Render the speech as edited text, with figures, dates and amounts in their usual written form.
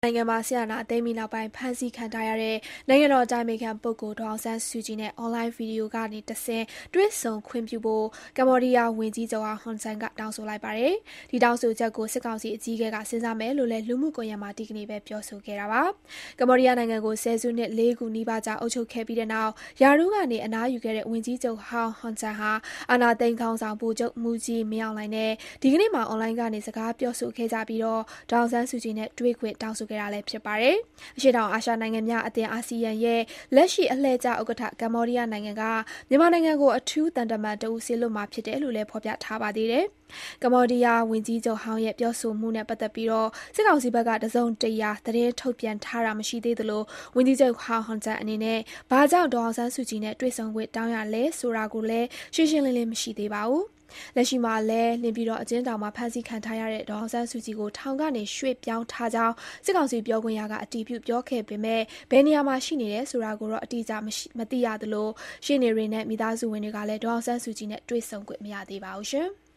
နိုင်ငံမှာဆီယနာသိမ်းပြီးနောက်ပိုင်းဖမ်းဆီးခံထားရတဲ့နိုင်ငံတော်အတိုင်ပင်ခံပုဂ္ဂိုလ်ဒေါ်အောင်ဆန်းစုကြည်နဲ့အွန်လိုင်းဗီဒီယိုကနေတဆင့်တွေ့ဆုံခွင့်ပြုဖို့ကမ္ဘောဒီးယားဝန်ကြီးချုပ်ဟွန်ဆန်ကတောင်းဆိုလိုက်ပါတယ်။ဒီတောင်းဆိုချက်ကိုစစ်ကောင်စီအကြီးအကဲကစဉ်းစားမယ်လို့လည်းလူမှုကွန်ရက်မှာဒီကနေ့ပဲပြောဆိုခဲ့တာပါ။ကမ္ဘောဒီးယားနိုင်ငံကိုဆယ်စုနှစ်၄ခုနီးပါးကြာအုပ်ချုပ်ခဲ့ပြီးတဲ့နောက်ယာရုကနေအနားယူခဲ့တဲ့ဝန်ကြီးချုပ်ဟွန်ဆန်ဟာအာဏာသိမ်းခေါင်းဆောင်ဗိုလ်ချုပ်မူကြီးမင်းအောင်လှိုင်နဲ့ဒီကနေ့မှာအွန်လိုင်းကနေစကားပြောဆိုခဲ့ကြပြီးတော့ဒေါ်အောင်ဆန်းစုကြည်နဲ့တွေ့ခွင့်တောင်းဆိုခဲ့တာလည်းဖြစ်ပါတယ်။အရှေ့တောင်အာရှနိုင်ငံများအသင်းအာဆီယံရဲ့လက်ရှိအလှည့်ကျဥက္ကဋ္ဌကမ္ဘောဒီးယားနိုင်ငံကမြန်မာနိုင်ငံကိုအထူးတန်တမန်တဦးစေလွှတ်မှာဖြစ်တယ်လို့လည်းဖော်ပြထားပါသေးတယ်။ကမ္ဘောဒီးယားဝန်ကြီးချုပ်ဟောင်းရဲ့ပြောဆိုမှုနဲ့ပတ်သက်ပြီးတော့စစ်ကောင်စီဘက်ကတစုံတရာသတင်းထုတ်ပြန်ထားတာမရှိသေးသလိုဝန်ကြီးချုပ်ဟောင်းဟွန်ဆန်အနေနဲ့ဘာကြောင့်ဒေါ်အောင်ဆန်းစုကြည်နဲ့တွေ့ဆုံခွင့်တောင်းရလဲဆိုတာကိုလည်းရှင်းရှင်းလင်းလင်းမရှိသေးပါဘူး။လက်ရှိမှာလည်းလင်းပြီးတော့အကျဉ်းထောင်မှာဖမ်းဆီးခံထားရတဲ့ဒေါ်အောင်ဆန်းစုကြည်ကိုထောင်ကနေရွှေ့ပြောင်းထားကြောင်းစစ်ကောင်စီပြောခွင့်ရကအတည်ပြုပြောခဲ့ပေမဲ့ဘယ်နေရာမှာရှိနေတယ်ဆိုတာကိုတော့အတိအကျမသိရသလိုရှင်းနေရင်းနဲ့မိသားစုဝင်တွေကလည်းဒေါ်အောင်ဆန်းစုကြည်နဲ့တွေ့ဆုံခွင့်မရသေးပါဘူးရှင်။